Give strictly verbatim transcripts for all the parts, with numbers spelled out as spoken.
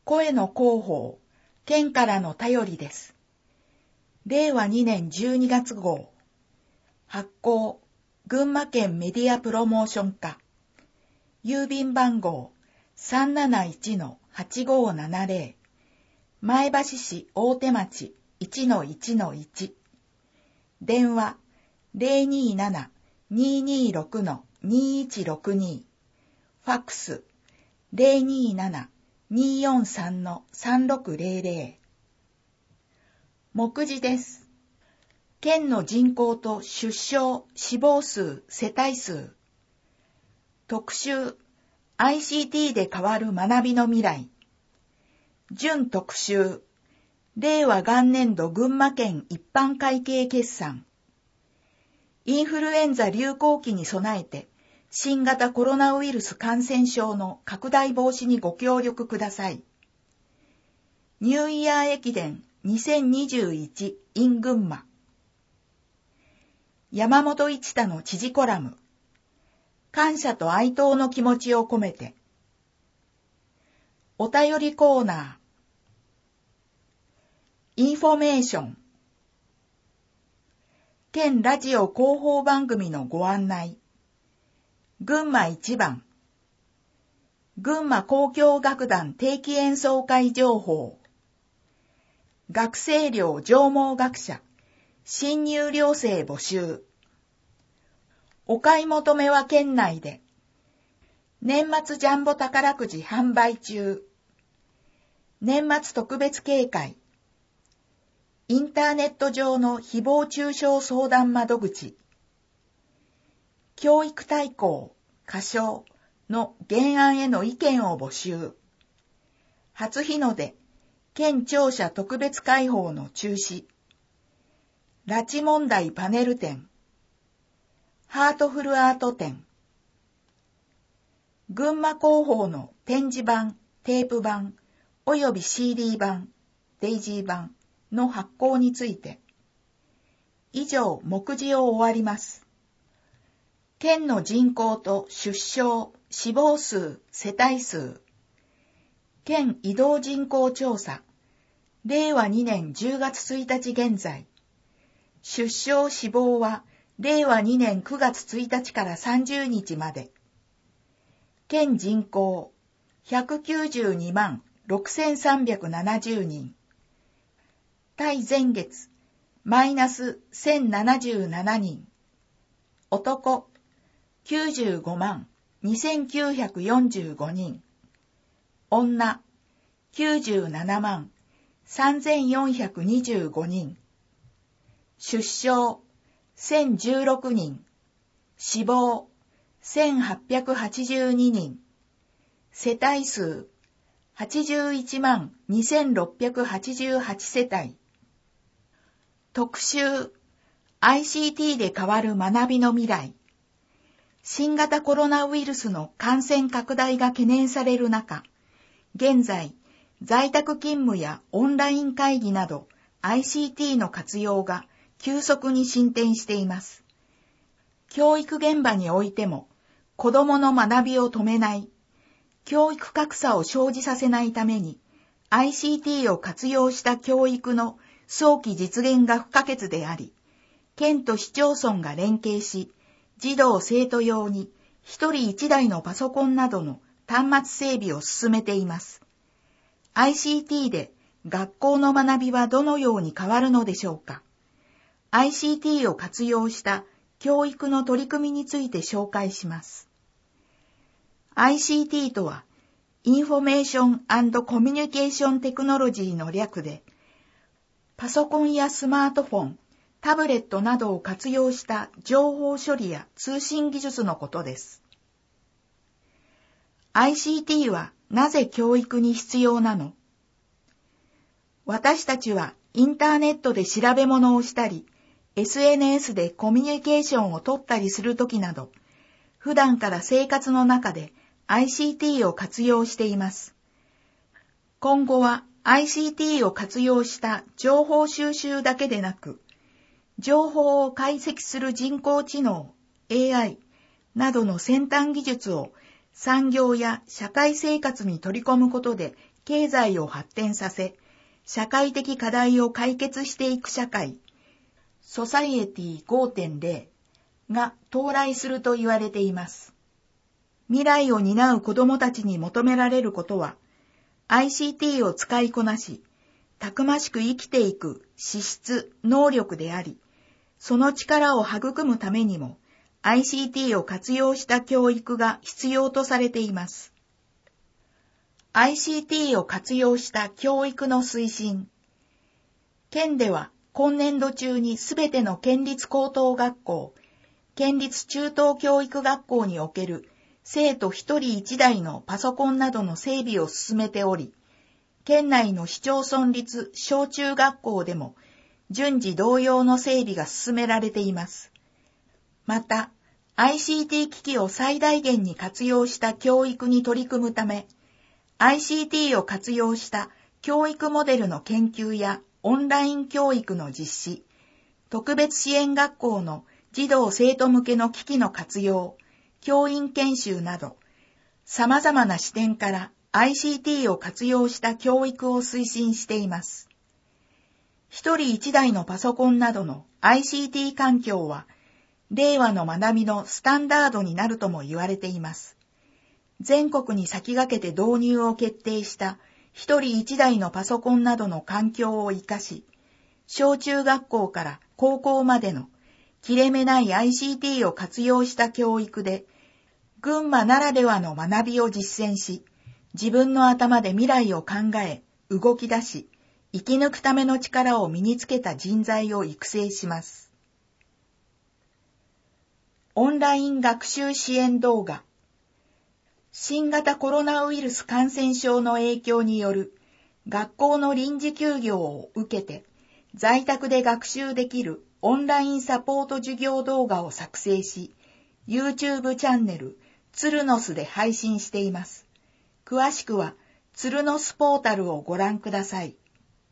声の広報、県からの便りです。れいわにねんじゅうにがつごう。発行、群馬県メディアプロモーション課。郵便番号 さんなないちのはちごーななぜろ。前橋市大手町 いちのいちのいち。電話 ゼロにーなな にーにーろく にーいちろくに。ファックス ゼロにーなな にーよんさん さんろくぜろぜろ。目次です。県の人口と出生、死亡数、世帯数。特集、アイシーティー で変わる学びの未来。準特集、れいわ元年度群馬県一般会計決算。インフルエンザ流行期に備えて、新型コロナウイルス感染症の拡大防止にご協力ください。ニューイヤー駅伝にせんにじゅういち in 群馬。山本一太の知事コラム。感謝と哀悼の気持ちを込めて。お便りコーナー。インフォメーション。県ラジオ広報番組のご案内。群馬一番。群馬交響楽団定期演奏会情報。学生寮上毛学者。新入寮生募集。お買い求めは県内で。年末ジャンボ宝くじ販売中。年末特別警戒。インターネット上の誹謗中傷相談窓口。教育大綱、仮称の原案への意見を募集。初日の出、県庁舎特別開放の中止。拉致問題パネル展。ハートフルアート展。群馬広報の展示版、テープ版、および シーディー 版、デイジー版の発行について。以上、目次を終わります。県の人口と出生、死亡数、世帯数。県移動人口調査。れいわにねんじゅうがつついたち現在。出生死亡はれいわにねんくがつついたちからさんじゅうにちまで。県人口ひゃくきゅうじゅうにまんろくせんさんびゃくななじゅうにん。対前月マイナスせんななじゅうななにん。男きゅうじゅうごまんにせんきゅうひゃくよんじゅうごにん。女きゅうじゅうななまんさんぜんよんひゃくにじゅうごにん。出生せんじゅうろくにん。死亡せんはっぴゃくはちじゅうににん。世帯数はちじゅういちまんにせんろっぴゃくはちじゅうはちせたい。特集 アイシーティー で変わる学びの未来。新型コロナウイルスの感染拡大が懸念される中、現在、在宅勤務やオンライン会議など アイシーティー の活用が急速に進展しています。教育現場においても、子どもの学びを止めない、教育格差を生じさせないために、アイシーティー を活用した教育の早期実現が不可欠であり、県と市町村が連携し、児童生徒用に一人一台のパソコンなどの端末整備を進めています。アイシーティー で学校の学びはどのように変わるのでしょうか。アイシーティー を活用した教育の取り組みについて紹介します。アイシーティー とは、インフォメーション&コミュニケーションテクノロジーの略で、パソコンやスマートフォン、タブレットなどを活用した情報処理や通信技術のことです。アイシーティー はなぜ教育に必要なの？私たちはインターネットで調べ物をしたり、エスエヌエス でコミュニケーションを取ったりするときなど、普段から生活の中で アイシーティー を活用しています。今後は アイシーティー を活用した情報収集だけでなく、情報を解析する人工知能、エーアイ などの先端技術を産業や社会生活に取り込むことで経済を発展させ、社会的課題を解決していく社会、ソサイエティ ごてんゼロ が到来すると言われています。未来を担う子どもたちに求められることは、アイシーティー を使いこなし、たくましく生きていく資質、能力であり、その力を育むためにも、アイシーティー を活用した教育が必要とされています。アイシーティー を活用した教育の推進。県では今年度中にすべての県立高等学校、県立中等教育学校における生徒一人一台のパソコンなどの整備を進めており、県内の市町村立小中学校でも順次同様の整備が進められています。また、アイシーティー 機器を最大限に活用した教育に取り組むため、アイシーティー を活用した教育モデルの研究やオンライン教育の実施、特別支援学校の児童生徒向けの機器の活用、教員研修など、様々な視点から アイシーティー を活用した教育を推進しています。一人一台のパソコンなどの アイシーティー 環境は、令和の学びのスタンダードになるとも言われています。全国に先駆けて導入を決定した一人一台のパソコンなどの環境を生かし、小中学校から高校までの切れ目ない アイシーティー を活用した教育で、群馬ならではの学びを実践し、自分の頭で未来を考え、動き出し、生き抜くための力を身につけた人材を育成します。オンライン学習支援動画。新型コロナウイルス感染症の影響による学校の臨時休業を受けて在宅で学習できるオンラインサポート授業動画を作成し、YouTube チャンネルツルノスで配信しています。詳しくはツルノスポータルをご覧ください。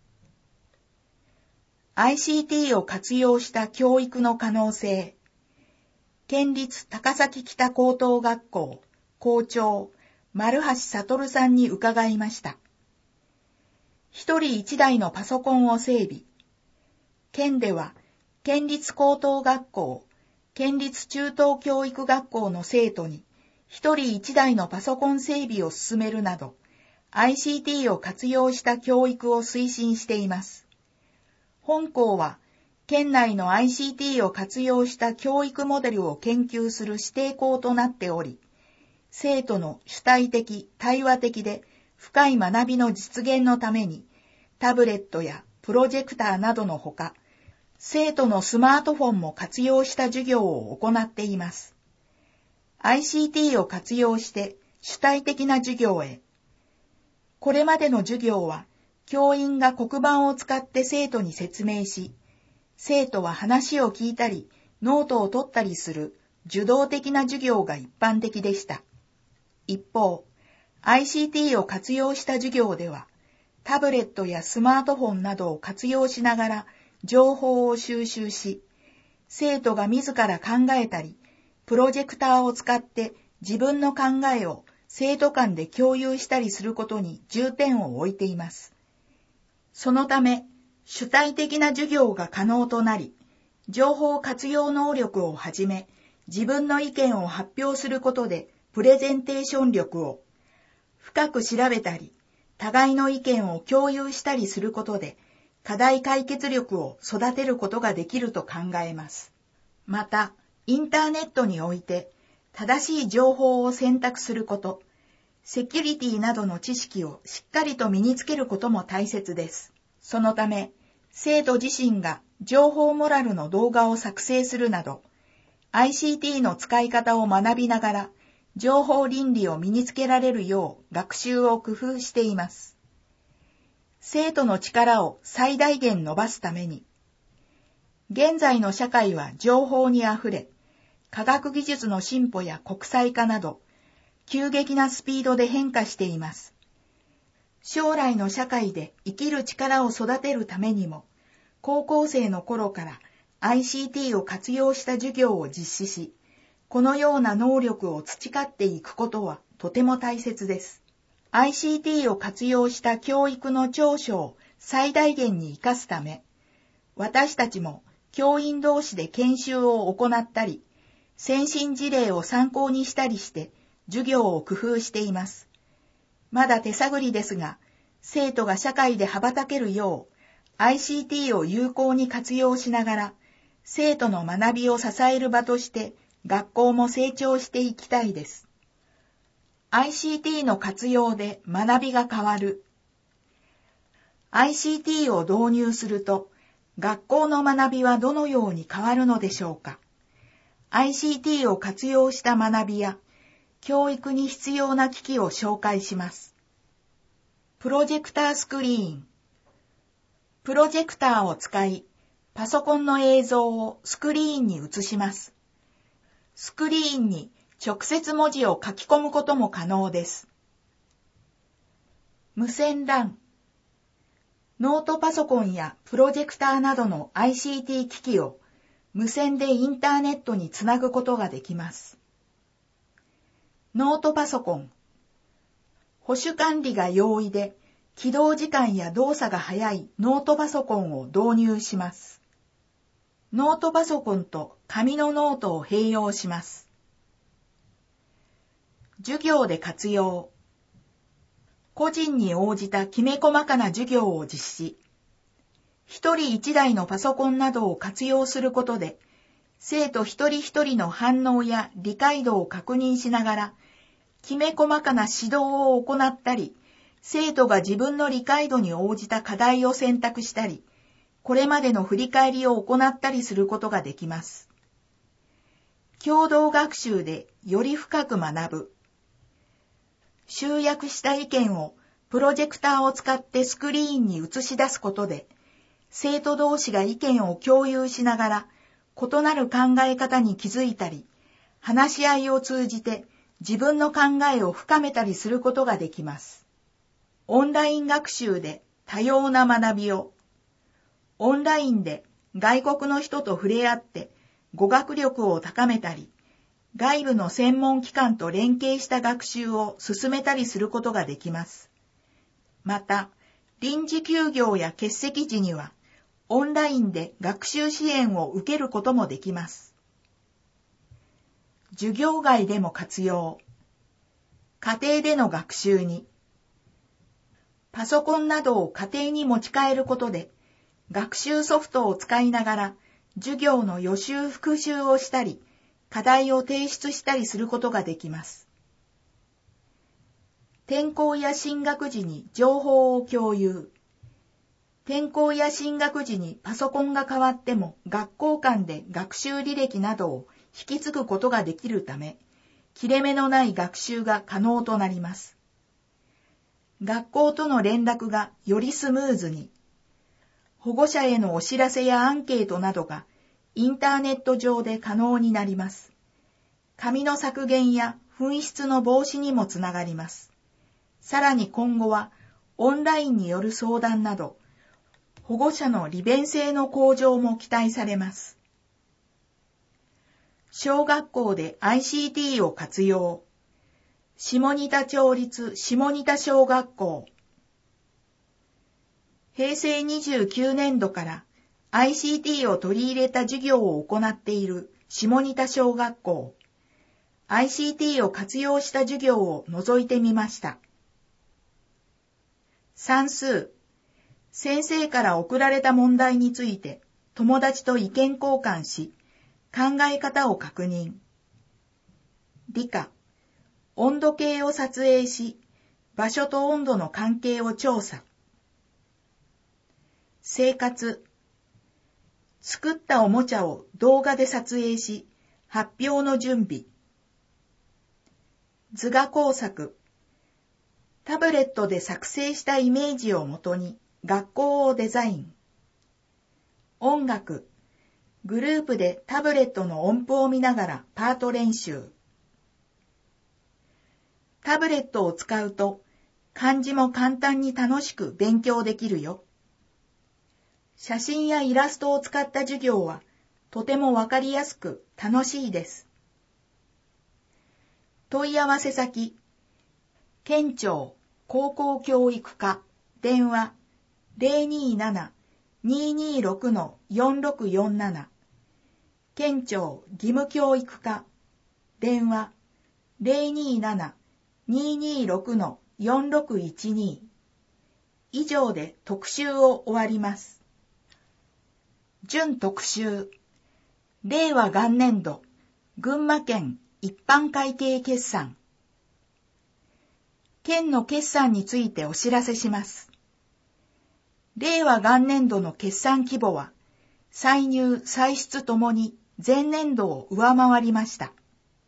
アイシーティー を活用した教育の可能性。県立高崎北高等学校校長丸橋悟さんに伺いました。一人一台のパソコンを整備。県では県立高等学校、県立中等教育学校の生徒に一人一台のパソコン整備を進めるなど、アイシーティー を活用した教育を推進しています。本校は県内の アイシーティー を活用した教育モデルを研究する指定校となっており、生徒の主体的、対話的で深い学びの実現のために、タブレットやプロジェクターなどのほか、生徒のスマートフォンも活用した授業を行っています。アイシーティー を活用して主体的な授業へ。これまでの授業は、教員が黒板を使って生徒に説明し、生徒は話を聞いたり、ノートを取ったりする受動的な授業が一般的でした。一方、アイシーティー を活用した授業では、タブレットやスマートフォンなどを活用しながら情報を収集し、生徒が自ら考えたり、プロジェクターを使って自分の考えを生徒間で共有したりすることに重点を置いています。そのため、主体的な授業が可能となり、情報活用能力をはじめ、自分の意見を発表することでプレゼンテーション力を、深く調べたり、互いの意見を共有したりすることで、課題解決力を育てることができると考えます。また、インターネットにおいて、正しい情報を選択すること、セキュリティなどの知識をしっかりと身につけることも大切です。そのため、生徒自身が情報モラルの動画を作成するなど、アイシーティー の使い方を学びながら、情報倫理を身につけられるよう学習を工夫しています。生徒の力を最大限伸ばすために、現在の社会は情報にあふれ、科学技術の進歩や国際化など、急激なスピードで変化しています。将来の社会で生きる力を育てるためにも、高校生の頃から アイシーティー を活用した授業を実施し、このような能力を培っていくことはとても大切です。 アイシーティー を活用した教育の長所を最大限に活かすため、私たちも教員同士で研修を行ったり、先進事例を参考にしたりして授業を工夫しています。まだ手探りですが、生徒が社会で羽ばたけるよう、アイシーティー を有効に活用しながら、生徒の学びを支える場として学校も成長していきたいです。アイシーティー の活用で学びが変わる。アイシーティー を導入すると、学校の学びはどのように変わるのでしょうか。アイシーティー を活用した学びや、教育に必要な機器を紹介します。プロジェクタースクリーン。プロジェクターを使い、パソコンの映像をスクリーンに映します。スクリーンに直接文字を書き込むことも可能です。無線 ラン。ノートパソコンやプロジェクターなどの アイシーティー 機器を無線でインターネットにつなぐことができます。ノートパソコン。保守管理が容易で、起動時間や動作が速いノートパソコンを導入します。ノートパソコンと紙のノートを併用します。授業で活用。個人に応じたきめ細かな授業を実施。一人一台のパソコンなどを活用することで、生徒一人一人の反応や理解度を確認しながら、きめ細かな指導を行ったり、生徒が自分の理解度に応じた課題を選択したり、これまでの振り返りを行ったりすることができます。共同学習でより深く学ぶ。集約した意見をプロジェクターを使ってスクリーンに映し出すことで、生徒同士が意見を共有しながら、異なる考え方に気づいたり、話し合いを通じて自分の考えを深めたりすることができます。オンライン学習で多様な学びを。オンラインで外国の人と触れ合って語学力を高めたり、外部の専門機関と連携した学習を進めたりすることができます。また、臨時休業や欠席時には、オンラインで学習支援を受けることもできます。授業外でも活用。家庭での学習に。パソコンなどを家庭に持ち帰ることで、学習ソフトを使いながら、授業の予習復習をしたり、課題を提出したりすることができます。転校や進学時に情報を共有。転校や進学時にパソコンが変わっても学校間で学習履歴などを引き継ぐことができるため、切れ目のない学習が可能となります。学校との連絡がよりスムーズに。保護者へのお知らせやアンケートなどがインターネット上で可能になります。紙の削減や紛失の防止にもつながります。さらに今後はオンラインによる相談など、保護者の利便性の向上も期待されます。小学校で アイシーティー を活用。下仁田町立下仁田小学校。へいせいにじゅうきゅうねんどから アイシーティー を取り入れた授業を行っている下仁田小学校。アイシーティー を活用した授業を覗いてみました。算数。先生から送られた問題について友達と意見交換し、考え方を確認。理科。温度計を撮影し、場所と温度の関係を調査。生活。作ったおもちゃを動画で撮影し、発表の準備。図画工作。タブレットで作成したイメージをもとに学校をデザイン。音楽。グループでタブレットの音符を見ながらパート練習。タブレットを使うと漢字も簡単に楽しく勉強できるよ。写真やイラストを使った授業はとてもわかりやすく楽しいです。問い合わせ先。県庁高校教育課、電話 ゼロにーなな にーにーろく よんろくよんなな。県庁義務教育課、電話 ゼロにーなな にーにーろく よんろくいちに。以上で特集を終わります。準特集。令和元年度、群馬県一般会計決算。県の決算についてお知らせします。令和元年度の決算規模は、歳入・歳出ともに前年度を上回りました。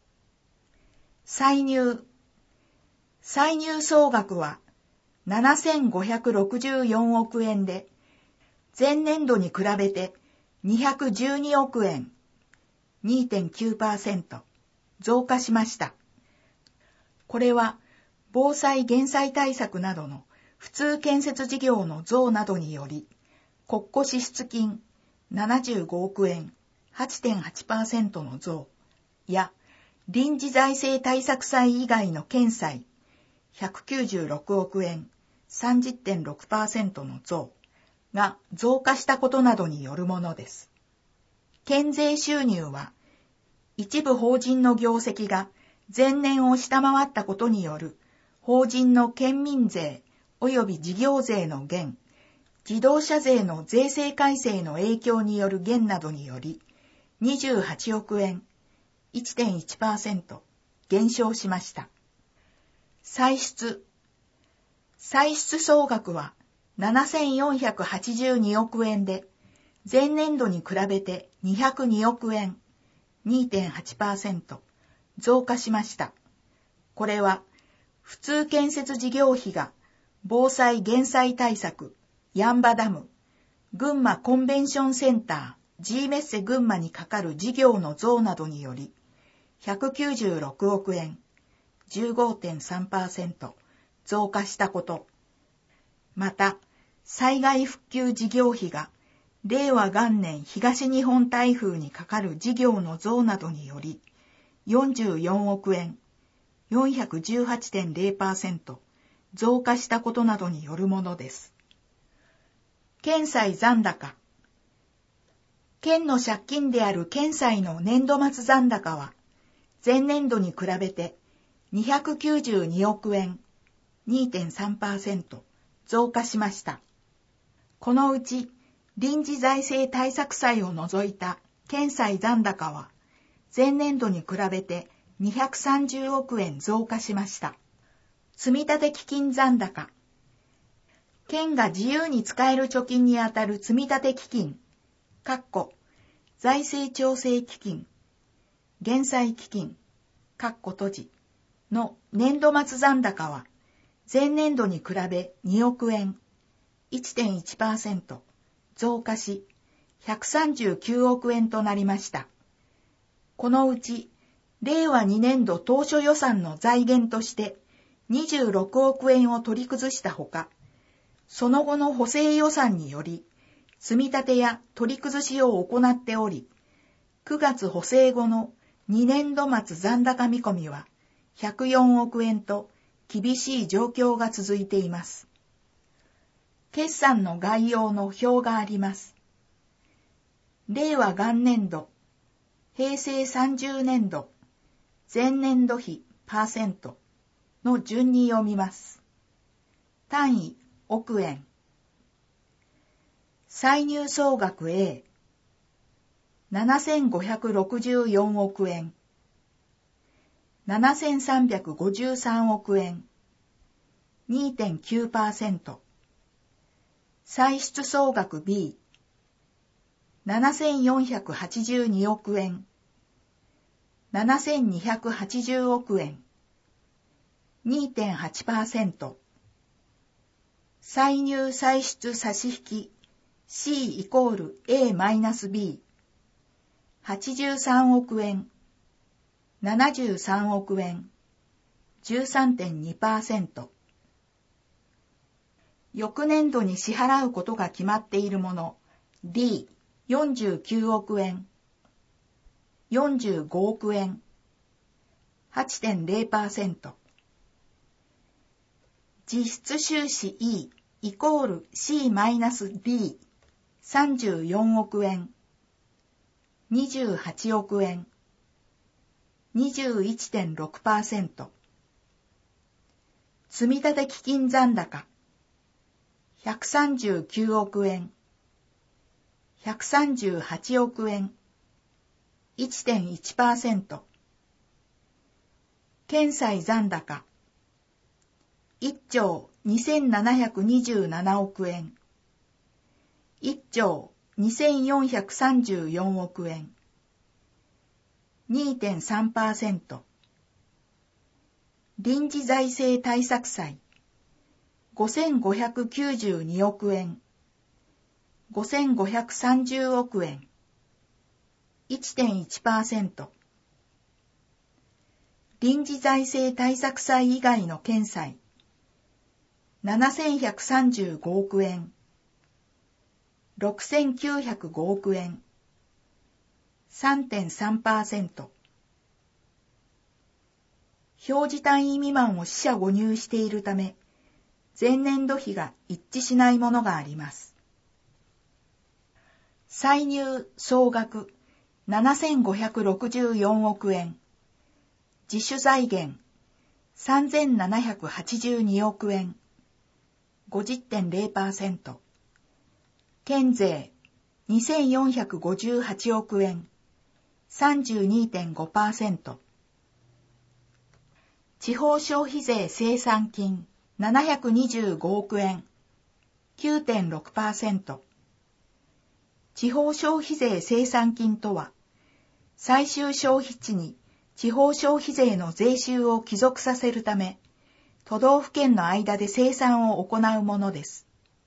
歳入。歳入総額はななせんごひゃくろくじゅうよんおくえんで、前年度に比べてにひゃくじゅうにおくえん、にてんきゅうパーセント 増加しました。これは防災減災対策などの普通建設事業の増などにより、国庫支出金ななじゅうごおくえん はちてんはちパーセント の増や、臨時財政対策債以外の県債ひゃくきゅうじゅうろくおくえん さんじゅってんろくパーセント の増が増加したことなどによるものです。県税収入は、一部法人の業績が前年を下回ったことによる法人の県民税及び事業税の減、自動車税の税制改正の影響による減などにより、にじゅうはちおくえん、いってんいちパーセント 減少しました。歳出。歳出総額はななせんよんひゃくはちじゅうにおくえんで、前年度に比べてにひゃくにおくえん、にてんはちパーセント 増加しました。これは、普通建設事業費が防災減災対策、八ッ場ダム、群馬コンベンションセンター、G メッセ群馬にかかる事業の増などにより、ひゃくきゅうじゅうろくおくえん、じゅうごてんさんパーセント 増加したこと。また、災害復旧事業費が、令和元年東日本台風にかかる事業の増などにより、よんじゅうよんおくえん、よんひゃくじゅうはちてんゼロパーセント 増加したことなどによるものです。県債残高。県の借金である県債の年度末残高は、前年度に比べてにひゃくきゅうじゅうにおくえん、にてんさんパーセント 増加しました。このうち、臨時財政対策債を除いた県債残高は、前年度に比べてにひゃくさんじゅうおくえん増加しました。積立基金残高。県が自由に使える貯金にあたる積立基金、かっこ財政調整基金、減災基金、かっこ閉じの年度末残高は、前年度に比べにおくえん、いってんいちパーセント 増加し、ひゃくさんじゅうきゅうおくえんとなりました。このうち、令和にねんど当初予算の財源としてにじゅうろくおくえんを取り崩したほか、その後の補正予算により、積み立てや取り崩しを行っており、くがつ補正後のにねんど末残高見込みはひゃくよんおくえんと厳しい状況が続いています。決算の概要の表があります。令和元年度、平成さんじゅうねんど、前年度比パーセントの順に読みます。単位、億円。歳入総額 A、ななせんごひゃくろくじゅうよんおくえん、ななせんさんびゃくごじゅうさんおくえん、にてんきゅうパーセント。歳出総額 B、ななせんよんひゃくはちじゅうにおくえん、ななせんにひゃくはちじゅうおくえん、にてんはちパーセント。歳入歳出差し引き C イコール A マイナス B、はちじゅうさんおくえん、ななじゅうさんおくえん、じゅうさんてんにパーセント。翌年度に支払うことが決まっているもの D、よんじゅうきゅうおくえん、よんじゅうごおくえん、はちてんゼロパーセント。 実質収支 E イコール シーマイナスディー さんじゅうよんおくえん、にじゅうはちおくえん、にじゅういってんろくパーセント。積立基金残高ひゃくさんじゅうきゅうおくえん、ひゃくさんじゅうはちおくえん、いってんいちパーセント。決済残高いっちょうにせんななひゃくにじゅうななおくえん、いっちょうにせんよんひゃくさんじゅうよんおくえん、にてんさんパーセント。臨時財政対策債ごせんごひゃくきゅうじゅうにおくえん、ごせんごひゃくさんじゅうおくえん、いってんいちパーセント。臨時財政対策債以外の決済ななせんひゃくさんじゅうごおくえん、ろくせんきゅうひゃくごおくえん、さんてんさんパーセント。表示単位未満を四捨五入しているため、前年度比が一致しないものがあります。歳入総額ななせんごひゃくろくじゅうよんおくえん、自主財源さんぜんななひゃくはちじゅうにおくえん、ごじゅってんれいパーセント。県税にせんよんひゃくごじゅうはちおくえん、さんじゅうにてんごパーセント。地方消費税生産金ななひゃくにじゅうごおくえん、きゅうてんろくパーセント。地方消費税生産金とは、最終消費地に地方消費税の税収を帰属させるため、都道府県の間で生産を行うものです。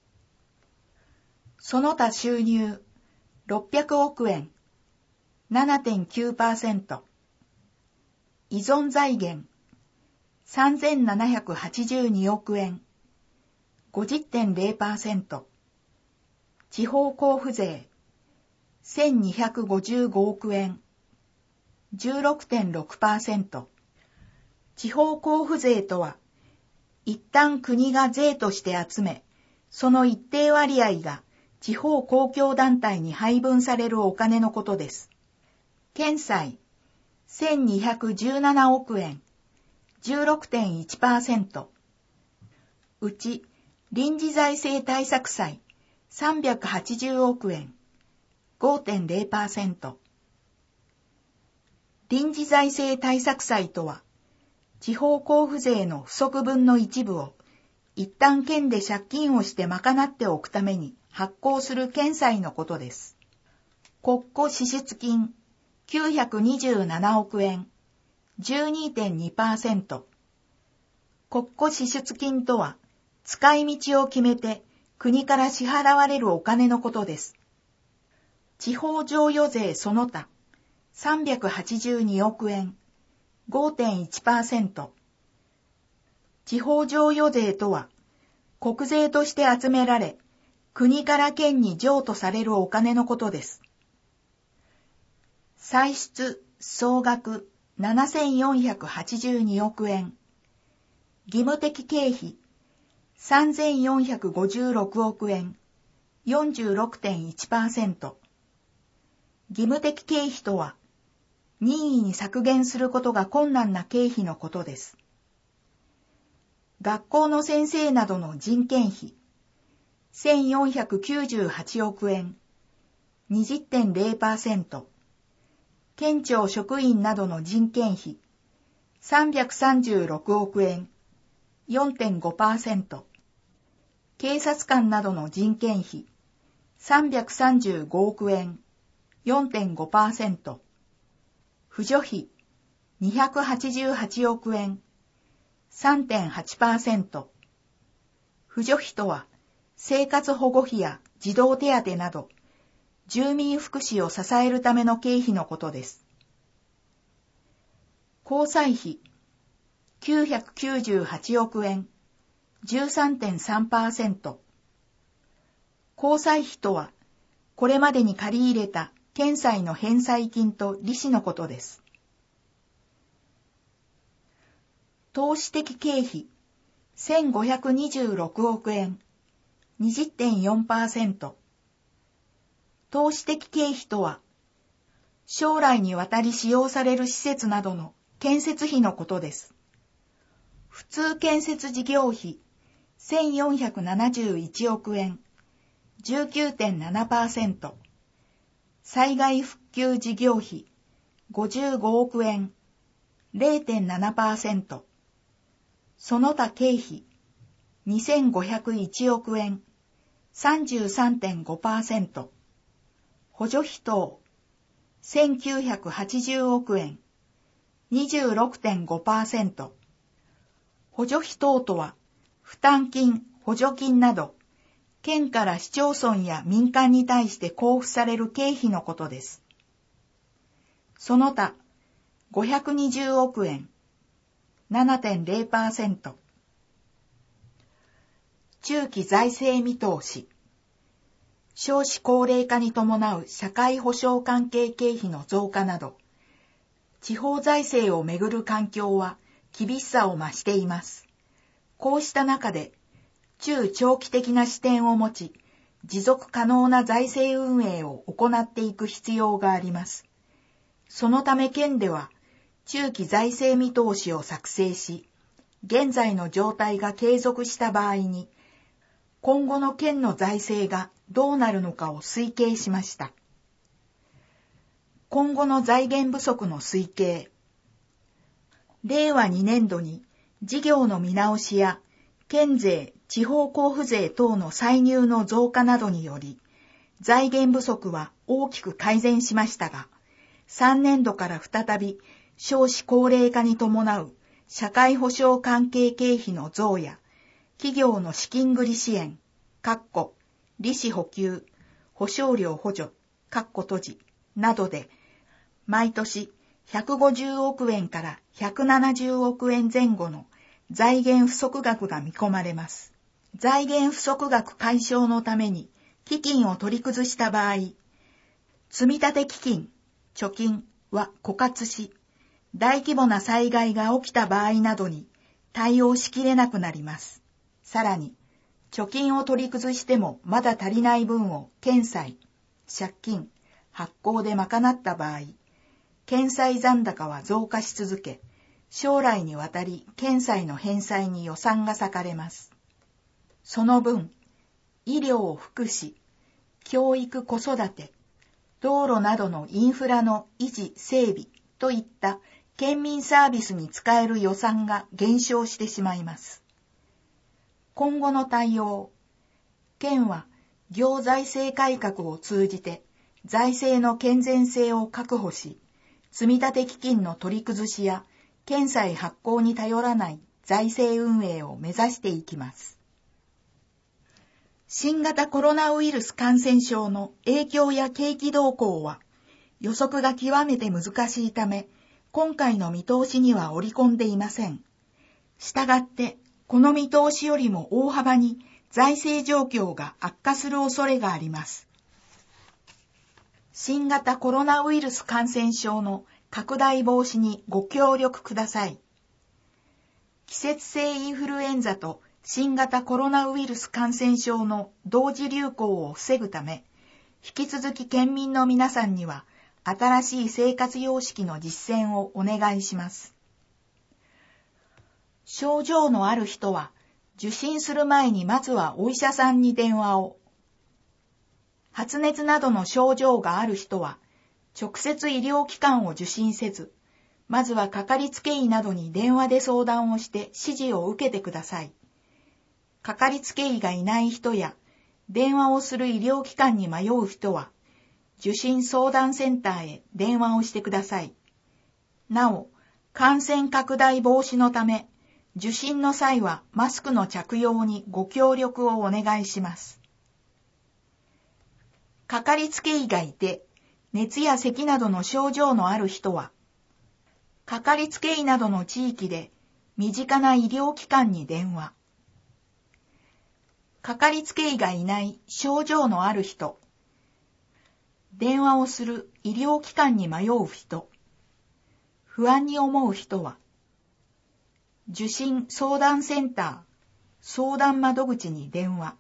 その他収入ろっぴゃくおくえん、ななてんきゅうパーセント。依存財源さんぜんななひゃくはちじゅうにおくえん、ごじゅってんれいパーセント。地方交付税せんにひゃくごじゅうごおくえん、じゅうろくてんろくパーセント。地方交付税とは、一旦国が税として集め、その一定割合が地方公共団体に配分されるお金のことです。県債せんにひゃくじゅうななおくえん、じゅうろくてんいちパーセント。うち、臨時財政対策債さんびゃくはちじゅうおくえん、ごてんれいパーセント。臨時財政対策債とは、地方交付税の不足分の一部を、一旦県で借金をして賄っておくために発行する県債のことです。国庫支出金きゅうひゃくにじゅうななおくえん、じゅうにてんにパーセント。国庫支出金とは、使い道を決めて国から支払われるお金のことです。地方譲与税その他、さんびゃくはちじゅうにおくえん、ごてんいちパーセント。地方譲与税とは、国税として集められ、国から県に譲渡されるお金のことです。歳出総額ななせんよんひゃくはちじゅうにおくえん、義務的経費さんぜんよんひゃくごじゅうろくおくえん、よんじゅうろくてんいちパーセント。義務的経費とは、任意に削減することが困難な経費のことです。学校の先生などの人件費せんよんひゃくきゅうじゅうはちおくえん、にじゅってんれいパーセント。県庁職員などの人件費さんびゃくさんじゅうろくおくえん、よんてんごパーセント。警察官などの人件費さんびゃくさんじゅうごおくえん、よんてんごパーセント。扶助費にひゃくはちじゅうはちおくえん、さんてんはちパーセント。扶助費とは、生活保護費や児童手当など、住民福祉を支えるための経費のことです。交際費きゅうひゃくきゅうじゅうはちおくえん、じゅうさんてんさんパーセント。交際費とは、これまでに借り入れた県債の返済金と利子のことです。投資的経費せんごひゃくにじゅうろくおくえん、にじゅってんよんパーセント。投資的経費とは、将来にわたり使用される施設などの建設費のことです。普通建設事業費、せんよんひゃくななじゅういちおくえん、じゅうきゅうてんななパーセント。災害復旧事業費、ごじゅうごおくえん、れいてんななパーセント。その他経費、にせんごひゃくいちおくえん、さんじゅうさんてんごパーセント。補助費等、せんきゅうひゃくはちじゅうおくえん、にじゅうろくてんごパーセント。補助費等とは、負担金、補助金など、県から市町村や民間に対して交付される経費のことです。その他、ごひゃくにじゅうおくえん、ななてんれいパーセント。中期財政見通し。少子高齢化に伴う社会保障関係経費の増加など、地方財政をめぐる環境は厳しさを増しています。こうした中で、中長期的な視点を持ち、持続可能な財政運営を行っていく必要があります。そのため県では、中期財政見通しを作成し、現在の状態が継続した場合に、今後の県の財政がどうなるのかを推計しました。今後の財源不足の推計。れいわにねんどに事業の見直しや県税、地方交付税等の歳入の増加などにより、財源不足は大きく改善しましたが、さんねんどから再び少子高齢化に伴う社会保障関係経費の増や、企業の資金繰り支援、かっこ利子補給、保証料補助、かっこ閉じなどで、毎年ひゃくごじゅうおくえんからひゃくななじゅうおくえん前後の財源不足額が見込まれます。財源不足額解消のために基金を取り崩した場合、積立基金、貯金は枯渇し、大規模な災害が起きた場合などに対応しきれなくなります。さらに、貯金を取り崩してもまだ足りない分を県債、借金、発行で賄った場合、県債残高は増加し続け、将来にわたり県債の返済に予算が割かれます。その分、医療・福祉、教育・子育て、道路などのインフラの維持・整備といった県民サービスに使える予算が減少してしまいます。今後の対応、県は行財政改革を通じて財政の健全性を確保し、積立基金の取り崩しや県債発行に頼らない財政運営を目指していきます。新型コロナウイルス感染症の影響や景気動向は予測が極めて難しいため、今回の見通しには織り込んでいません。したがって、この見通しよりも大幅に財政状況が悪化する恐れがあります。新型コロナウイルス感染症の拡大防止にご協力ください。季節性インフルエンザと新型コロナウイルス感染症の同時流行を防ぐため、引き続き県民の皆さんには新しい生活様式の実践をお願いします。症状のある人は受診する前にまずはお医者さんに電話を。発熱などの症状がある人は直接医療機関を受診せず、まずはかかりつけ医などに電話で相談をして指示を受けてください。かかりつけ医がいない人や電話をする医療機関に迷う人は受診相談センターへ電話をしてください。なお、感染拡大防止のため、受診の際はマスクの着用にご協力をお願いします。かかりつけ医がいて、熱や咳などの症状のある人は、かかりつけ医などの地域で身近な医療機関に電話。かかりつけ医がいない症状のある人、電話をする医療機関に迷う人、不安に思う人は、受診相談センター相談窓口に電話。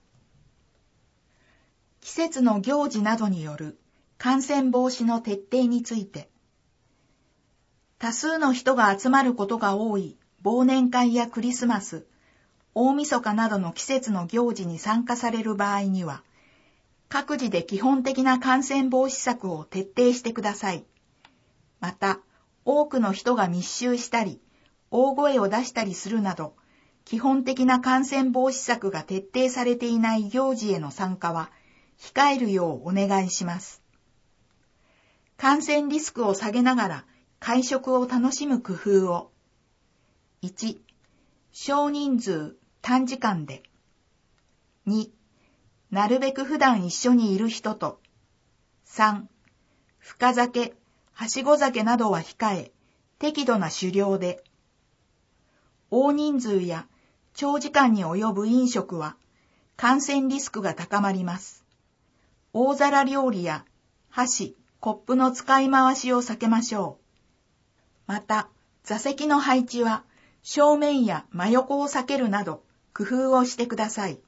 季節の行事などによる感染防止の徹底について、多数の人が集まることが多い忘年会やクリスマス、大晦日などの季節の行事に参加される場合には、各自で基本的な感染防止策を徹底してください。また、多くの人が密集したり、大声を出したりするなど、基本的な感染防止策が徹底されていない行事への参加は、控えるようお願いします。感染リスクを下げながら会食を楽しむ工夫を。いち、少人数、短時間で。に、なるべく普段一緒にいる人と。さん、深酒、はしご酒などは控え、適度な酒量で。大人数や長時間に及ぶ飲食は感染リスクが高まります。大皿料理や箸、コップの使い回しを避けましょう。また、座席の配置は正面や真横を避けるなど工夫をしてください。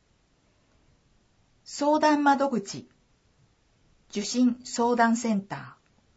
相談窓口、受診相談センター、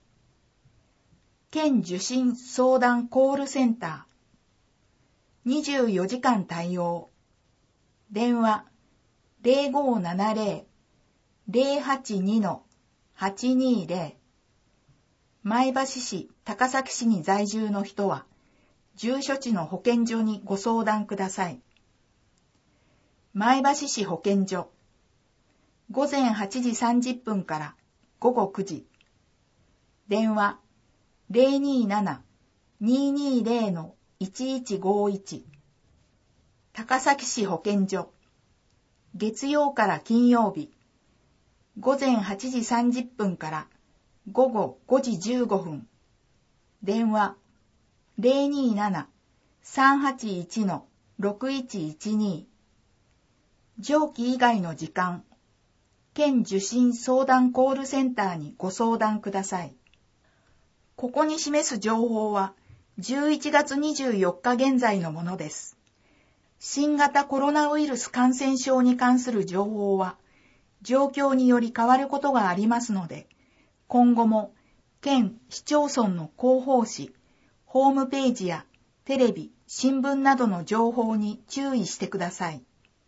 県受診相談コールセンター、にじゅうよじかん対応、電話 ゼロごーななゼロ ゼロはちに はちにーゼロ、前橋市、高崎市に在住の人は、住所地の保健所にご相談ください。前橋市保健所、ごぜんはちじさんじゅっぷんからごごくじ、電話 ゼロにーなな にーにーゼロ いちいちごいち、高崎市保健所、月曜から金曜日、ごぜんはちじさんじゅっぷんからごごごじじゅうごふん、電話 ゼロにーなな さんはちいち ろくいちいちに、上記以外の時間、県受診相談コールセンターにご相談ください。ここに示す情報はじゅういちがつにじゅうよっか現在のものです。新型コロナウイルス感染症に関する情報は状況により変わることがありますので、今後も県市町村の広報誌、ホームページやテレビ、新聞などの情報に注意してください。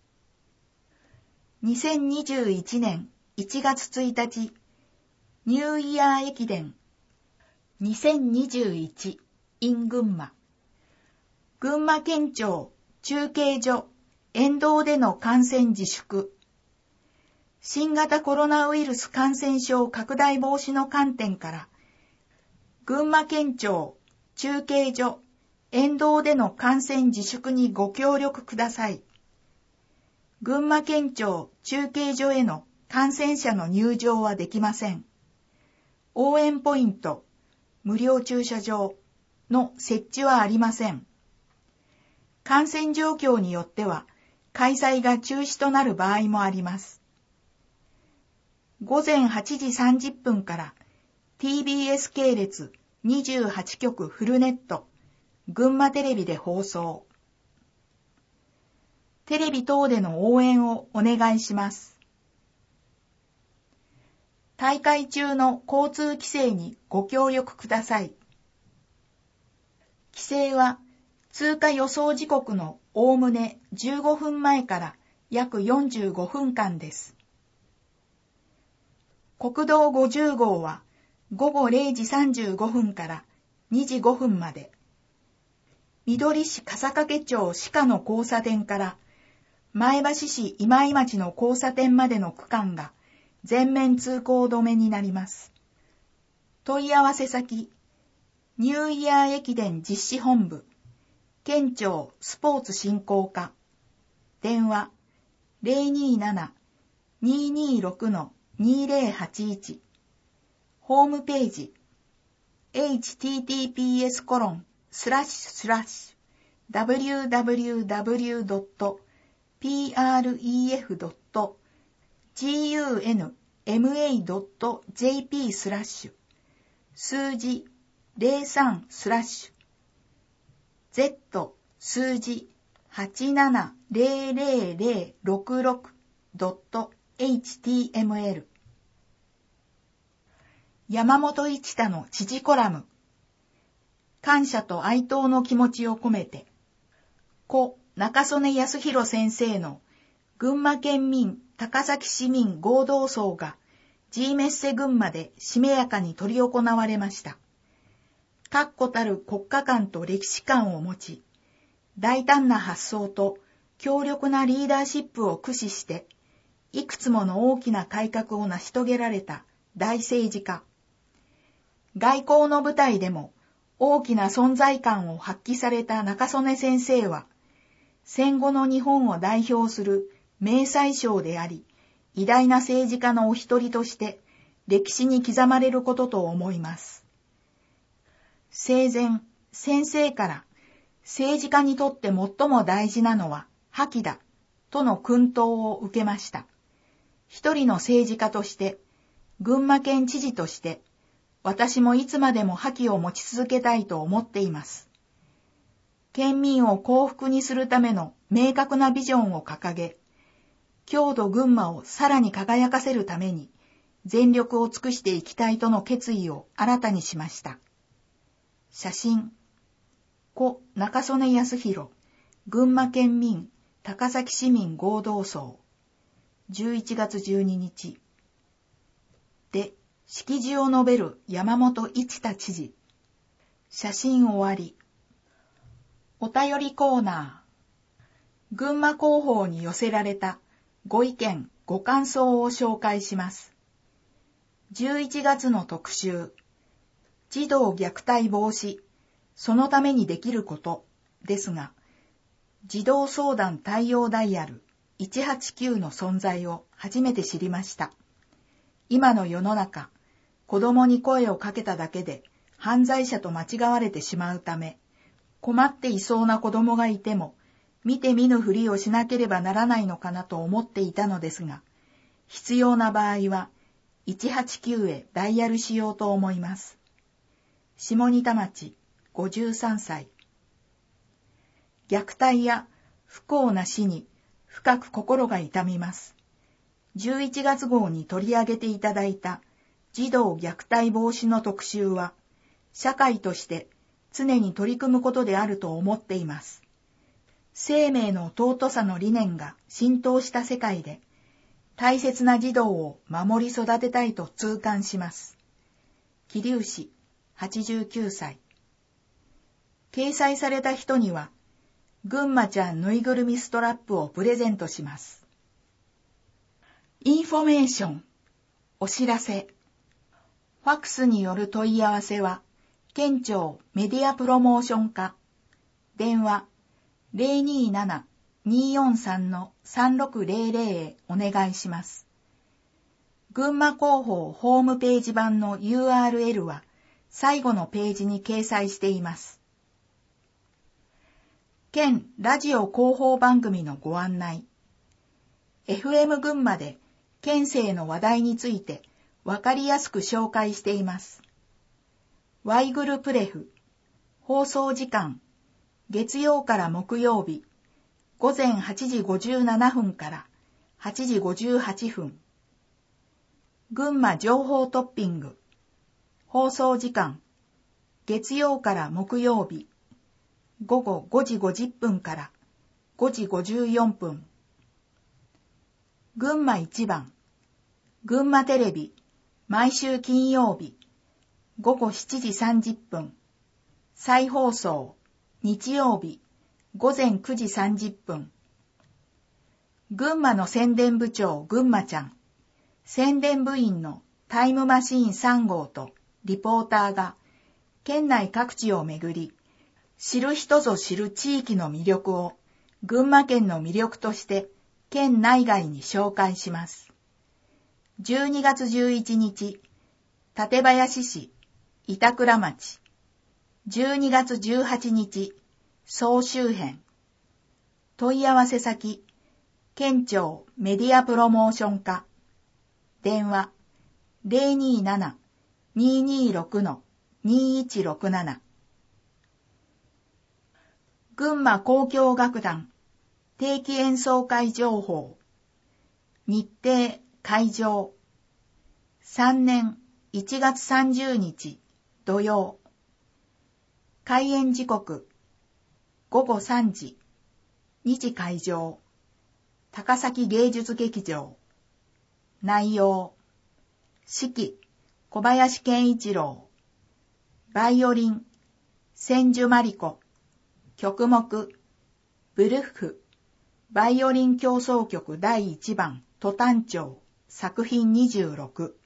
にせんにじゅういちねんいちがつついたち、ニューイヤー駅伝にせんにじゅういち in 群馬。群馬県庁中継所沿道での観戦自粛。新型コロナウイルス感染症拡大防止の観点から、群馬県庁中継所沿道での観戦自粛にご協力ください。群馬県庁中継所への観戦者の入場はできません。応援ポイント、無料駐車場の設置はありません。感染状況によっては開催が中止となる場合もあります。ごぜんはちじさんじゅっぷんから ティービーエス 系列にじゅうはちきょくフルネット、群馬テレビで放送。テレビ等での応援をお願いします。大会中の交通規制にご協力ください。規制は通過予想時刻のおおむねじゅうごふんまえから約よんじゅうごふんかんです。国道ごじゅうごうはごごれいじさんじゅうごふんからにじごふんまで、みどり市笠懸町鹿の交差点から前橋市今井町の交差点までの区間が全面通行止めになります。問い合わせ先、ニューイヤー駅伝実施本部、県庁スポーツ振興課、電話 ゼロにーなな にーにーろく にーぜろはちいち、ホームページ、エイチティーティーピーエスコロンスラッシュスラッシュダブリューダブリューダブリュードットピーアールイーエフドットグンマドットジェーピー スラッシュ数字ゼロさんスラッシュ Z 数字はちななゼロゼロゼロろくろくドットエイチティーエムエル 山本一太の知事コラム。感謝と哀悼の気持ちを込めて、故中曽根康弘先生の群馬県民高崎市民合同葬が G メッセ群馬でしめやかに執り行われました。確固たる国家観と歴史観を持ち、大胆な発想と強力なリーダーシップを駆使して、いくつもの大きな改革を成し遂げられた大政治家。外交の舞台でも大きな存在感を発揮された中曽根先生は、戦後の日本を代表する名宰相であり、偉大な政治家のお一人として歴史に刻まれることと思います。生前、先生から政治家にとって最も大事なのは覇気だとの薫陶を受けました。一人の政治家として、群馬県知事として、私もいつまでも覇気を持ち続けたいと思っています。県民を幸福にするための明確なビジョンを掲げ、郷土群馬をさらに輝かせるために全力を尽くしていきたいとの決意を新たにしました。写真、故中曽根康弘、群馬県民高崎市民合同葬、じゅういちがつじゅうににち。で、式辞を述べる山本一太知事。写真終わり。お便りコーナー。群馬広報に寄せられたご意見、ご感想を紹介します。じゅういちがつの特集。児童虐待防止、そのためにできることですが、児童相談対応ダイヤルいちはちきゅうの存在を初めて知りました。今の世の中、子供に声をかけただけで犯罪者と間違われてしまうため、困っていそうな子供がいても、見て見ぬふりをしなければならないのかなと思っていたのですが、必要な場合はいちはちきゅうへダイヤルしようと思います。下仁田町ごじゅうさんさい。虐待や不幸な死に深く心が痛みます。じゅういちがつ号に取り上げていただいた児童虐待防止の特集は、社会として常に取り組むことであると思っています。生命の尊さの理念が浸透した世界で、大切な児童を守り育てたいと痛感します。桐生市はちじゅうきゅうさい。掲載された人には、ぐんまちゃんぬいぐるみストラップをプレゼントします。インフォメーション、お知らせ。ファックスによる問い合わせは、県庁メディアプロモーション課、電話 ゼロにーなな にーよんさん さんろくゼロゼロ へお願いします。群馬広報ホームページ版の ユーアールエル は最後のページに掲載しています。県ラジオ広報番組のご案内。エフエム 群馬で県政の話題についてわかりやすく紹介しています。ワイグルプレフ、放送時間、月曜から木曜日、ごぜんはちじごじゅうななふんからはちじごじゅうはっぷん。群馬情報トッピング、放送時間、月曜から木曜日、ごごごじごじゅっぷんからごじごじゅうよんぷん。群馬一番、群馬テレビ、毎週金曜日、ごごしちじさんじゅっぷん。再放送、日曜日、ごぜんくじさんじゅっぷん。群馬の宣伝部長ぐんまちゃん、宣伝部員のタイムマシーンさんごうとリポーターが、県内各地をめぐり、知る人ぞ知る地域の魅力を群馬県の魅力として県内外に紹介します。じゅうにがつじゅういちにち、館林市、板倉町。じゅうにがつじゅうはちにち、総集編。問い合わせ先、県庁メディアプロモーション課。電話、ゼロにーなな にーにーろく にーいちろくなな。群馬交響楽団定期演奏会情報。日程、会場。さんねんいちがつさんじゅうにち土曜。開演時刻。ごごさんじ。にじ会場。高崎芸術劇場。内容。指揮、小林健一郎。バイオリン、千住真理子。曲目、ブルッフ、バイオリン協奏曲だいいちばん、ト短調、作品にじゅうろく。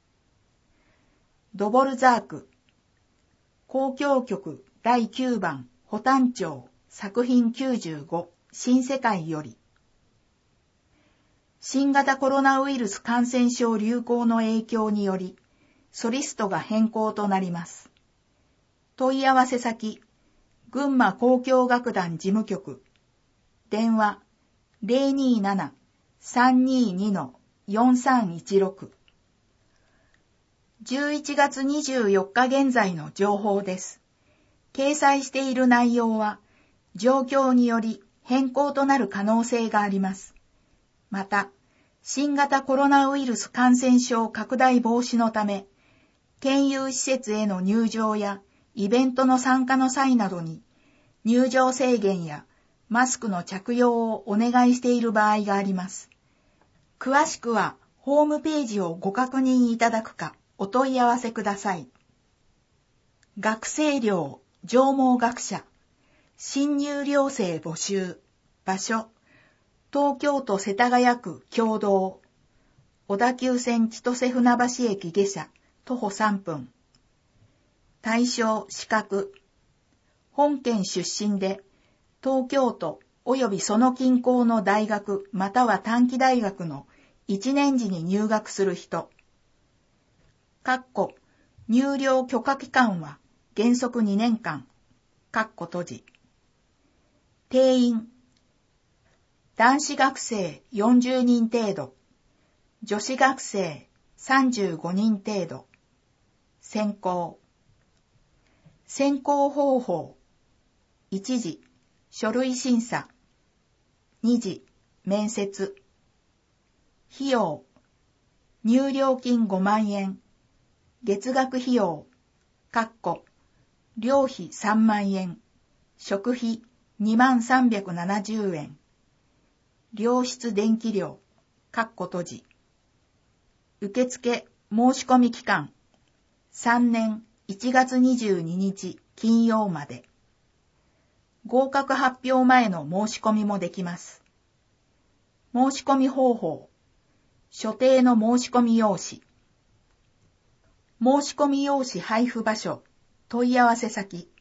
ドボルザーク、交響曲だいきゅうばん、補短調、作品きゅうじゅうご、新世界より。新型コロナウイルス感染症流行の影響により、ソリストが変更となります。問い合わせ先、群馬交響楽団事務局。電話 ゼロにーなな さんにーに よんさんいちろく。じゅういちがつにじゅうよっか現在の情報です。掲載している内容は、状況により変更となる可能性があります。また、新型コロナウイルス感染症拡大防止のため、県有施設への入場やイベントの参加の際などに、入場制限やマスクの着用をお願いしている場合があります。詳しくは、ホームページをご確認いただくか、お問い合わせください。学生寮、上毛学舎、新入寮生募集、場所、東京都世田谷区経堂、小田急線千歳船橋駅下車、徒歩さんぷん。対象、資格。本県出身で、東京都及びその近郊の大学または短期大学のいちねん時に入学する人。括弧入寮許可期間は原則にねんかん。括弧閉じ。定員。男子学生よんじゅうにん程度。女子学生さんじゅうごにん程度。選考。選考方法。いち次、書類審査。に次、面接。費用。入寮金ごまんえん。月額費用。括弧寮費さんまんえん。食費にまんさんびゃくななじゅうえん。寮室電気料。括弧閉じ。受付申し込み期間。さんねんいちがつにじゅうににち金曜まで。合格発表前の申し込みもできます。申し込み方法。所定の申し込み用紙。申し込み用紙配布場所。問い合わせ先。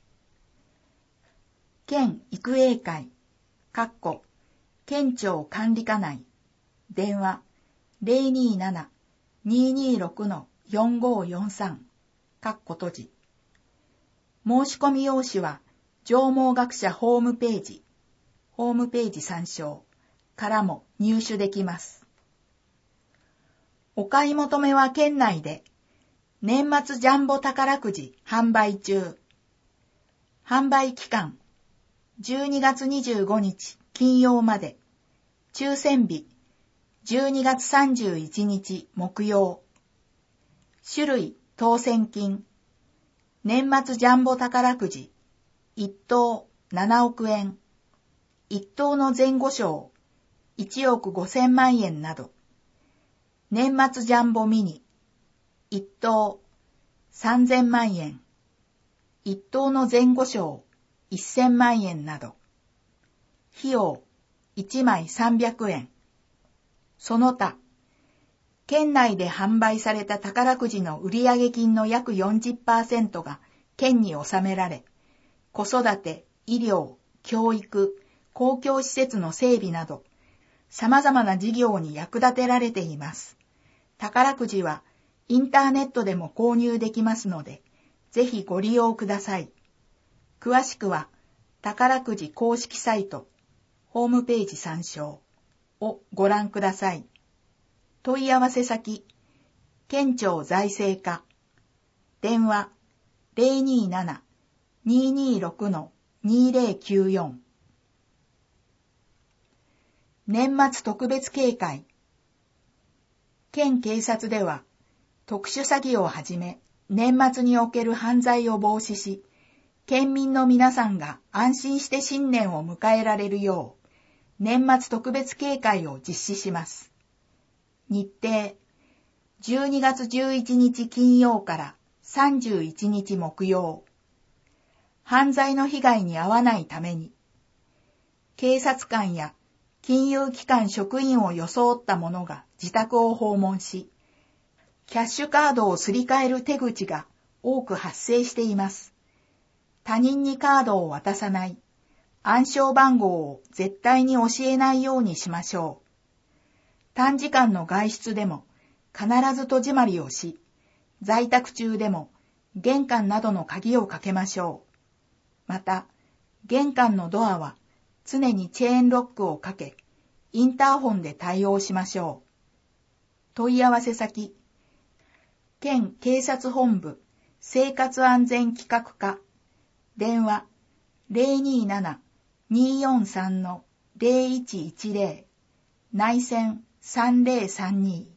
県育英会。括弧県庁管理課内。電話 ゼロにーなな にーにーろく よんごーよんさん。括弧閉じ。申し込み用紙は、上毛学舎ホームページ、ホームページ参照からも入手できます。お買い求めは県内で、年末ジャンボ宝くじ販売中。販売期間、じゅうにがつにじゅうごにち金曜まで。抽選日、じゅうにがつさんじゅういちにち木曜。種類、当選金。年末ジャンボ宝くじ。一等ななおくえん。一等の前後賞いちおくごせんまんえんなど。年末ジャンボミニ。一等さんぜんまんえん。一等の前後賞せんまんえんなど。費用いちまいさんびゃくえん。その他、県内で販売された宝くじの売上金の約 よんじゅっパーセント が県に納められ、子育て、医療、教育、公共施設の整備など、様々な事業に役立てられています。宝くじはインターネットでも購入できますので、ぜひご利用ください。詳しくは、宝くじ公式サイト、ホームページ参照をご覧ください。問い合わせ先、県庁財政課、電話 ゼロにーなな にーにーろく にーぜろきゅうよん。 年末特別警戒。県警察では、特殊詐欺をはじめ、年末における犯罪を防止し、県民の皆さんが安心して新年を迎えられるよう、年末特別警戒を実施します。日程、じゅうにがつじゅういちにち金曜からさんじゅういちにち木曜。犯罪の被害に遭わないために、警察官や金融機関職員を装った者が自宅を訪問し、キャッシュカードをすり替える手口が多く発生しています。他人にカードを渡さない、暗証番号を絶対に教えないようにしましょう。短時間の外出でも必ず戸締まりをし、在宅中でも玄関などの鍵をかけましょう。また、玄関のドアは常にチェーンロックをかけ、インターホンで対応しましょう。問い合わせ先、県警察本部生活安全企画課、電話 ゼロにーなな にーよんさん ゼロいちいちゼロ 内線さんゼロさんに。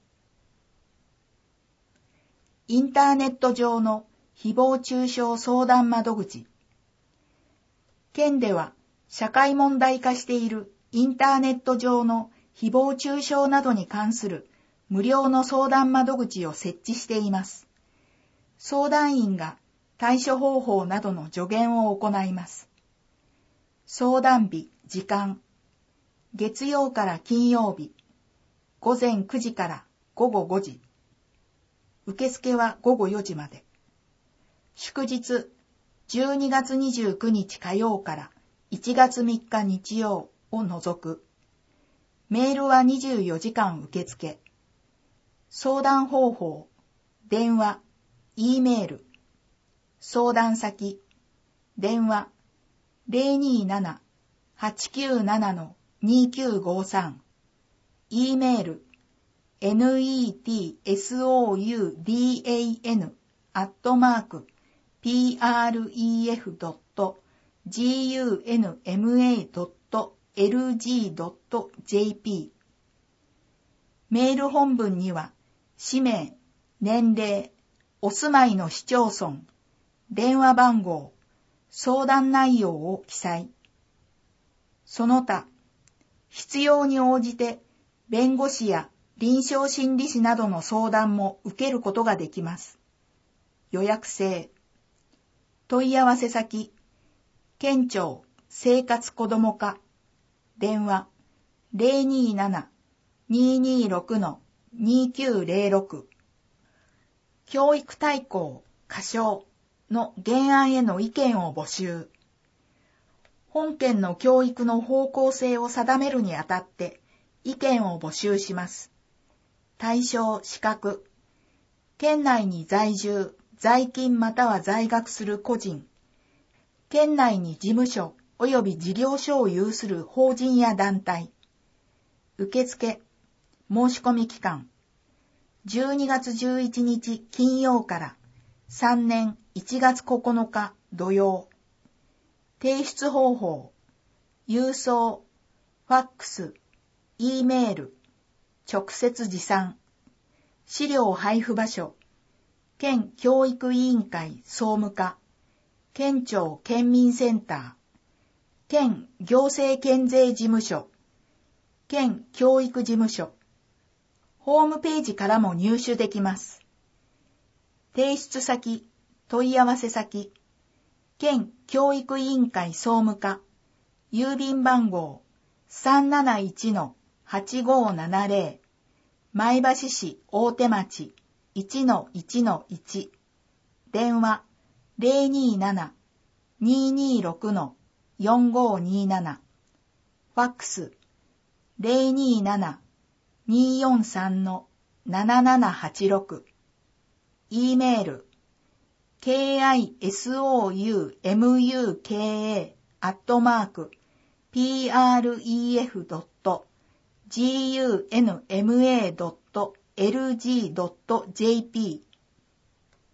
インターネット上の誹謗中傷相談窓口。県では社会問題化しているインターネット上の誹謗中傷などに関する無料の相談窓口を設置しています。相談員が対処方法などの助言を行います。相談日、時間。月曜から金曜日、ごぜんくじからごごごじ。受付はごごよじまで。祝日、じゅうにがつにじゅうくにち火曜からいちがつみっか日曜を除く。メールはにじゅうよじかん受付。相談方法、電話、Eメール。相談先、電話 ゼロにーなな はちきゅうなな にきゅうごさん。Eメール、netsoudan アットマーク プレフ ドット ジーユーエヌエムエー ドット エルジー ドット ジェーピー。メール本文には、氏名、年齢、お住まいの市町村、電話番号、相談内容を記載。その他、必要に応じて弁護士や臨床心理士などの相談も受けることができます。予約制。問い合わせ先、県庁生活子ども課、電話 ゼロにーなな にーにーろく にーきゅうゼロろく。教育大綱、仮称の原案への意見を募集。本県の教育の方向性を定めるにあたって意見を募集します。対象、資格。県内に在住、在勤または在学する個人。県内に事務所及び事業所を有する法人や団体。受付、申し込み期間。じゅうにがつじゅういちにち金曜からさんねんいちがつここのか土曜。提出方法、郵送、ファックス、Eメール、直接持参。資料配布場所、県教育委員会総務課、県庁県民センター、県行政県税事務所、県教育事務所。ホームページからも入手できます。提出先、問い合わせ先、県教育委員会総務課、郵便番号 さんなないちのはちごななゼロ、前橋市大手町 いちのいちのいち、電話 ゼロにーなな にーにーろく よんごにーなな、ファックス ゼロにーなな にーよんさん ななななはちろく、Eメール、kisoumuka アットマーク プレフ ドット ジーユーエヌエムエー ドット エルジー ドット ジェーピー。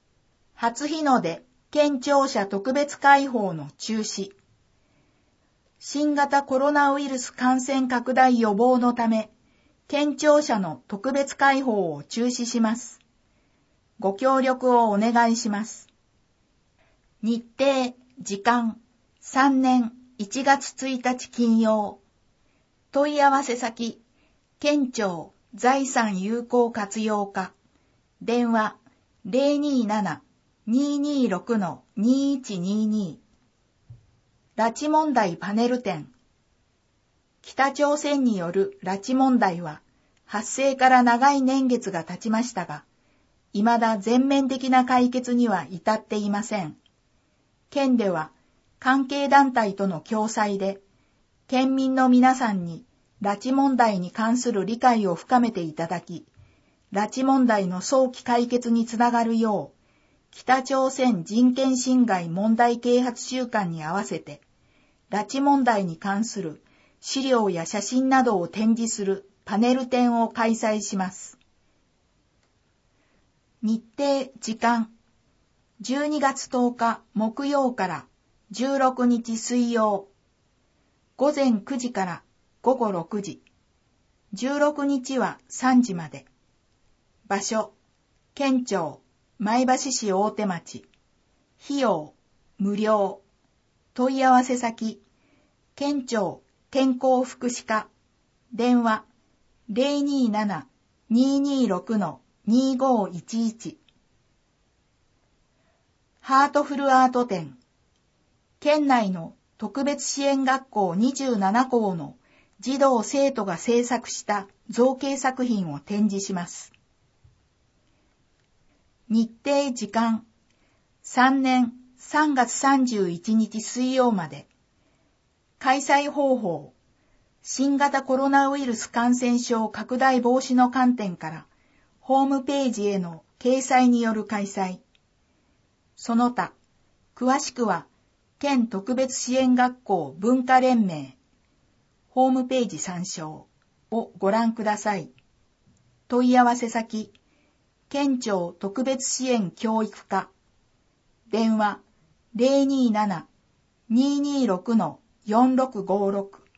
初日の出県庁舎特別開放の中止。 新型コロナウイルス感染拡大予防のため、県庁舎の特別開放を中止します。ご協力をお願いします。日程、時間、さんねんいちがつついたち金曜。問い合わせ先、県庁財産有効活用課。電話 ゼロにーなな にーにーろく にーいちにーにー。拉致問題パネル展。北朝鮮による拉致問題は発生から長い年月が経ちましたが、未だ全面的な解決には至っていません。県では関係団体との共催で、県民の皆さんに拉致問題に関する理解を深めていただき、拉致問題の早期解決につながるよう、北朝鮮人権侵害問題啓発週間に合わせて、拉致問題に関する資料や写真などを展示するパネル展を開催します。日程、時間、じゅうにがつとおか木曜からじゅうろくにち水曜、午前くじから午後ろくじ、じゅうろくにちはさんじまで。場所、県庁、前橋市大手町。費用、無料。問い合わせ先、県庁健康福祉課。電話、ゼロにーなな にーにーろく にーごーいちいち。ハートフルアート展。県内の特別支援学校にじゅうななこうの児童生徒が制作した造形作品を展示します。日程、時間、さんねんさんがつさんじゅういちにち水曜まで。開催方法、新型コロナウイルス感染症拡大防止の観点から、ホームページへの掲載による開催。その他、詳しくは、県特別支援学校文化連盟、ホームページ参照をご覧ください。問い合わせ先、県庁特別支援教育課。電話、ゼロにーなな にーにーろく よんろくごろく。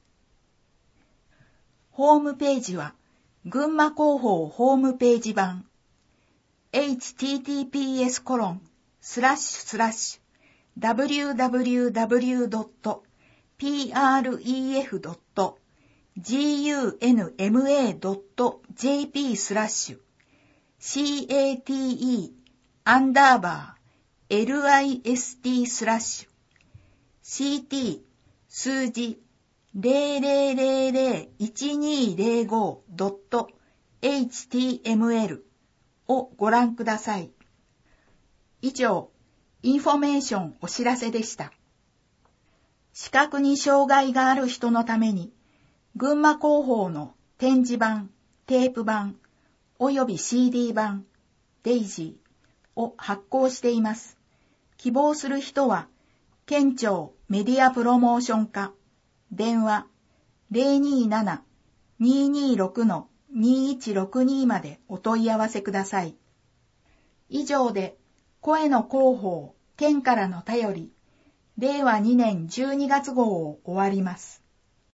ホームページは、群馬広報ホームページ版、エイチティーティーピーエスコロンスラッシュスラッシュダブリューダブリューダブリュードットピーアールイーエフドットジーユーエヌエムエードットジェーピースラッシュ シーエーティーイー アンダーバー エルアイエスティー スラッシュ シーティー 数字 ゼロゼロゼロゼロいちにーゼロごドットエイチティーエムエル をご覧ください。以上、インフォメーションお知らせでした。視覚に障害がある人のために、群馬広報の展示版、テープ版、および シーディー 版、デイジーを発行しています。希望する人は、県庁メディアプロモーション課、電話ゼロにーなな にーにーろく にーいちろくにーまでお問い合わせください。以上で、声の広報、県からの便り、れいわにねんじゅうにがつごうを終わります。